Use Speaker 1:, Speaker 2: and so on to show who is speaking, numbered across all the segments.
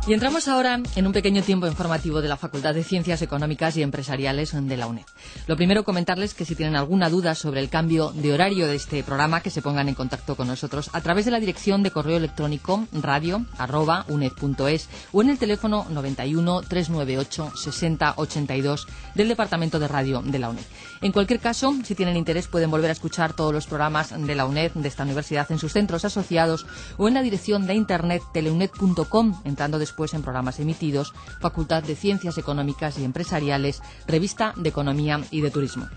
Speaker 1: Y entramos ahora en un pequeño tiempo informativo de la Facultad de Ciencias Económicas y Empresariales de la UNED. Lo primero, comentarles que si tienen alguna duda sobre el cambio de horario de este programa, que se pongan en contacto con nosotros a través de la dirección de correo electrónico radio@uned.es o en el teléfono 91 398 60 82 del Departamento de Radio de la UNED. En cualquier caso, si tienen interés, pueden volver a escuchar todos los programas de la UNED, de esta universidad, en sus centros asociados o en la dirección de internet teleuned.com, entrando después en programas emitidos, Facultad de Ciencias Económicas y Empresariales, Revista de Economía y de Turismo.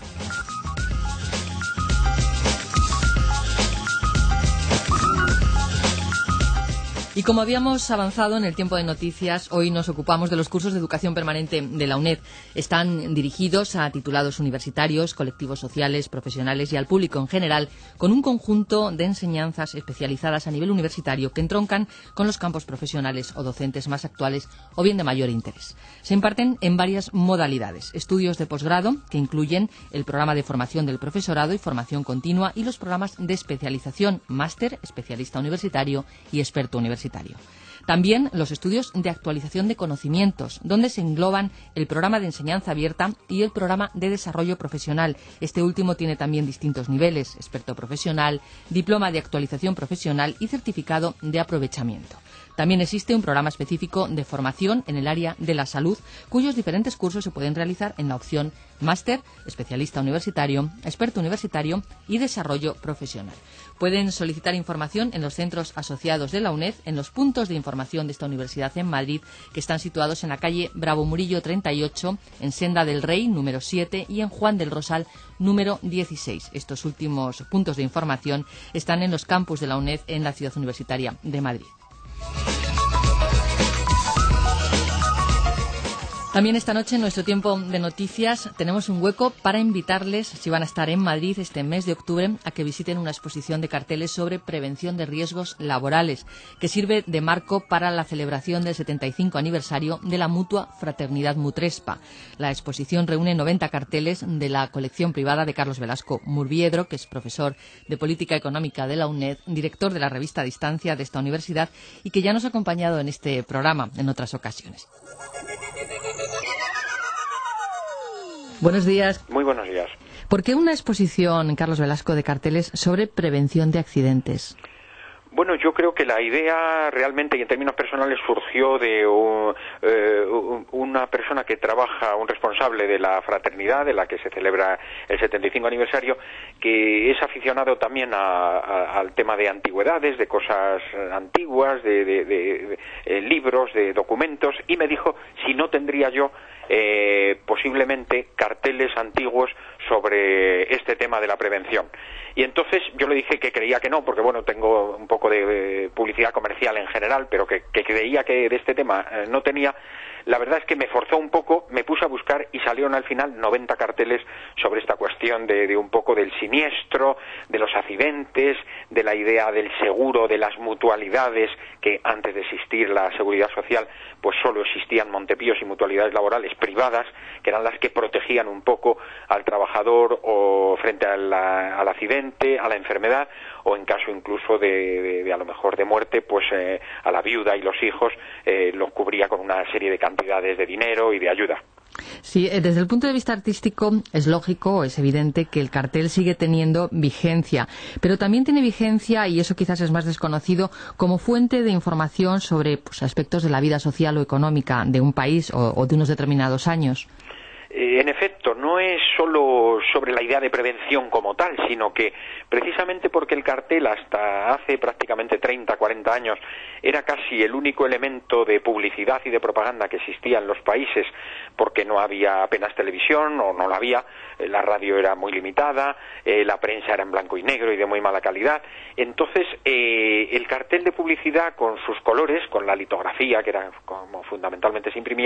Speaker 1: Y como habíamos avanzado en el tiempo de noticias, hoy nos ocupamos de los cursos de educación permanente de la UNED. Están dirigidos a titulados universitarios, colectivos sociales, profesionales y al público en general, con un conjunto de enseñanzas especializadas a nivel universitario que entroncan con los campos profesionales o docentes más actuales o bien de mayor interés. Se imparten en varias modalidades: estudios de posgrado, que incluyen el programa de formación del profesorado y formación continua, y los programas de especialización, máster, especialista universitario y experto universitario. También los estudios de actualización de conocimientos, donde se engloban el programa de enseñanza abierta y el programa de desarrollo profesional. Este último tiene también distintos niveles: experto profesional, diploma de actualización profesional y certificado de aprovechamiento. También existe un programa específico de formación en el área de la salud, cuyos diferentes cursos se pueden realizar en la opción máster, especialista universitario, experto universitario y desarrollo profesional. Pueden solicitar información en los centros asociados de la UNED, en los puntos de información de esta universidad en Madrid, que están situados en la calle Bravo Murillo 38, en Senda del Rey número 7 y en Juan del Rosal número 16. Estos últimos puntos de información están en los campus de la UNED en la ciudad universitaria de Madrid. También esta noche, en nuestro tiempo de noticias, tenemos un hueco para invitarles, si van a estar en Madrid este mes de octubre, a que visiten una exposición de carteles sobre prevención de riesgos laborales, que sirve de marco para la celebración del 75 aniversario de la Mutua Fraternidad Mutrespa. La exposición reúne 90 carteles de la colección privada de Carlos Velasco Murviedro, que es profesor de Política Económica de la UNED, director de la revista Distancia de esta universidad y que ya nos ha acompañado en este programa en otras ocasiones. Buenos días.
Speaker 2: Muy buenos días.
Speaker 1: ¿Por qué una exposición, Carlos Velasco, de carteles sobre prevención de accidentes?
Speaker 2: Bueno, yo creo que la idea realmente, y en términos personales, surgió de una persona que trabaja, un responsable de la fraternidad, de la que se celebra el 75 aniversario, que es aficionado también al tema de antigüedades, de cosas antiguas, de libros, de documentos, y me dijo si no tendría yo posiblemente carteles antiguos sobre este tema de la prevención. Y entonces yo le dije que creía que no, porque bueno, tengo un poco de publicidad comercial en general, pero que creía que de este tema no tenía. La verdad es que me forzó un poco, me puse a buscar y salieron al final 90 carteles sobre esta cuestión de un poco del siniestro, de los accidentes, de la idea del seguro, de las mutualidades, que antes de existir la seguridad social, pues solo existían montepíos y mutualidades laborales privadas, que eran las que protegían un poco al trabajador o frente al accidente, a la enfermedad, o en caso incluso de a lo mejor de muerte, pues a la viuda y los hijos los cubría con una serie de cantidades de dinero y de ayuda.
Speaker 1: Sí, desde el punto de vista artístico es lógico, es evidente que el cartel sigue teniendo vigencia, pero también tiene vigencia, y eso quizás es más desconocido, como fuente de información sobre aspectos de la vida social o económica de un país o de unos determinados años.
Speaker 2: En efecto, no es solo sobre la idea de prevención como tal, sino que precisamente porque el cartel hasta hace prácticamente 30, 40 años era casi el único elemento de publicidad y de propaganda que existía en los países, porque no había apenas televisión o no la había, la radio era muy limitada, la prensa era en blanco y negro y de muy mala calidad. Entonces el cartel de publicidad con sus colores, con la litografía, que era como fundamentalmente se imprimía,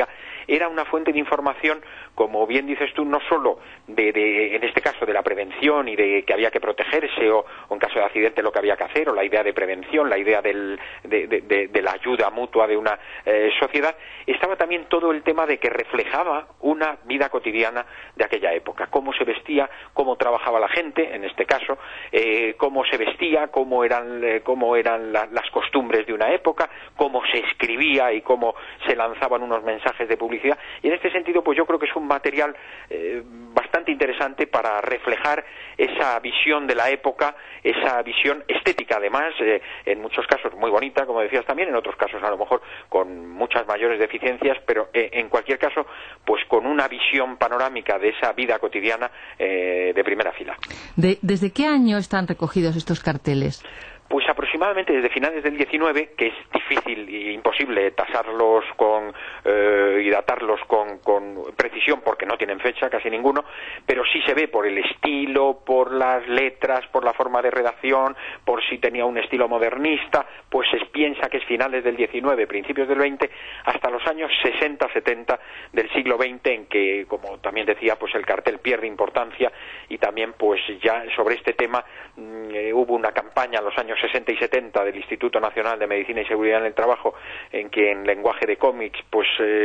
Speaker 2: era una fuente de información, como bien dices tú, no solo en este caso de la prevención y de que había que protegerse, o en caso de accidente lo que había que hacer, o la idea de prevención, la idea de la ayuda mutua de una sociedad. Estaba también todo el tema de que reflejaba una vida cotidiana de aquella época, cómo se vestía, cómo trabajaba la gente, en este caso, cómo se vestía, cómo eran las costumbres de una época, cómo se escribía y cómo se lanzaban unos mensajes de publicidad. Y en este sentido, pues yo creo que es un material bastante interesante para reflejar esa visión de la época, esa visión estética, además, en muchos casos muy bonita, como decías también, en otros casos a lo mejor con muchas mayores deficiencias, pero en cualquier caso, pues con una visión panorámica de esa vida cotidiana de primera fila.
Speaker 1: ¿Desde qué año están recogidos estos carteles?
Speaker 2: Pues aproximadamente desde finales del 19, que es difícil e imposible tasarlos y datarlos con precisión porque no tienen fecha casi ninguno, pero sí se ve por el estilo, por las letras, por la forma de redacción, por si tenía un estilo modernista, pues se piensa que es finales del 19, principios del 20, hasta los años 60-70 del siglo XX, en que, como también decía, pues el cartel pierde importancia, y también pues ya sobre este tema hubo una campaña en los años 60 y 70 del Instituto Nacional de Medicina y Seguridad en el Trabajo, en que en lenguaje de cómics pues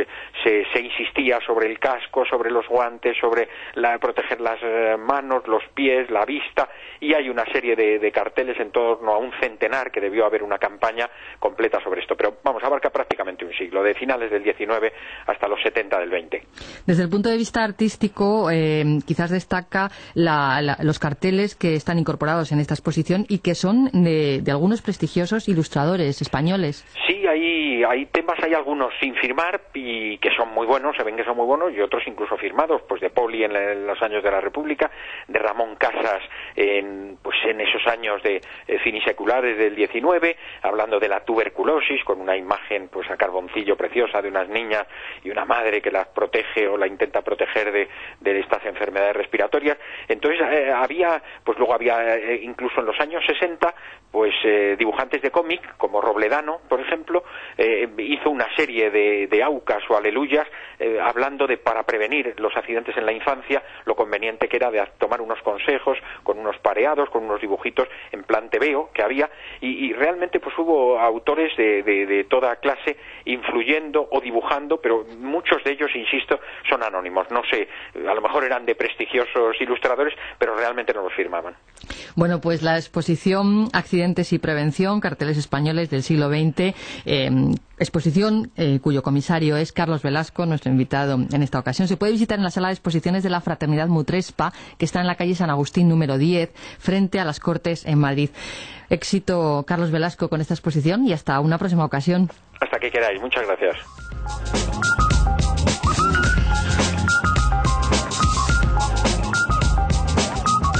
Speaker 2: se insistía sobre el casco, sobre los guantes, sobre proteger las manos, los pies, la vista, y hay una serie de carteles en torno a un centenar, que debió haber una campaña completa sobre esto, pero vamos, abarca prácticamente un siglo, de finales del 19 hasta los 70 del 20.
Speaker 1: Desde el punto de vista artístico, quizás destaca los carteles que están incorporados en esta exposición y que son de algunos prestigiosos ilustradores españoles.
Speaker 2: Sí, hay temas, hay algunos sin firmar y que son muy buenos, se ven que son muy buenos, y otros incluso firmados, pues de Poli en los años de la República, de Ramón Casas en esos años de finiseculares del 19, hablando de la tuberculosis, con una imagen pues a carboncillo preciosa de unas niñas y una madre que las protege o la intenta proteger de estas enfermedades respiratorias. Entonces luego había incluso en los años 60 pues dibujantes de cómic como Robledano, por ejemplo, hizo una serie de aucas o aleluyas hablando de, para prevenir los accidentes en la infancia, lo conveniente que era de tomar unos consejos con unos pareados, con unos dibujitos en plan tebeo que había, y realmente pues hubo autores de toda clase influyendo o dibujando, pero muchos de ellos, insisto, son anónimos. No sé, a lo mejor eran de prestigiosos ilustradores, pero realmente no los firmaban.
Speaker 1: Bueno, pues la exposición Accidentes y Prevención, carteles españoles del siglo XX, exposición cuyo comisario es Carlos Velasco, nuestro invitado en esta ocasión. Se puede visitar en la sala de exposiciones de la Fraternidad Mutrespa, que está en la calle San Agustín número 10, frente a las Cortes en Madrid. Éxito, Carlos Velasco, con esta exposición, y hasta una próxima ocasión.
Speaker 2: Hasta que queráis. Muchas gracias.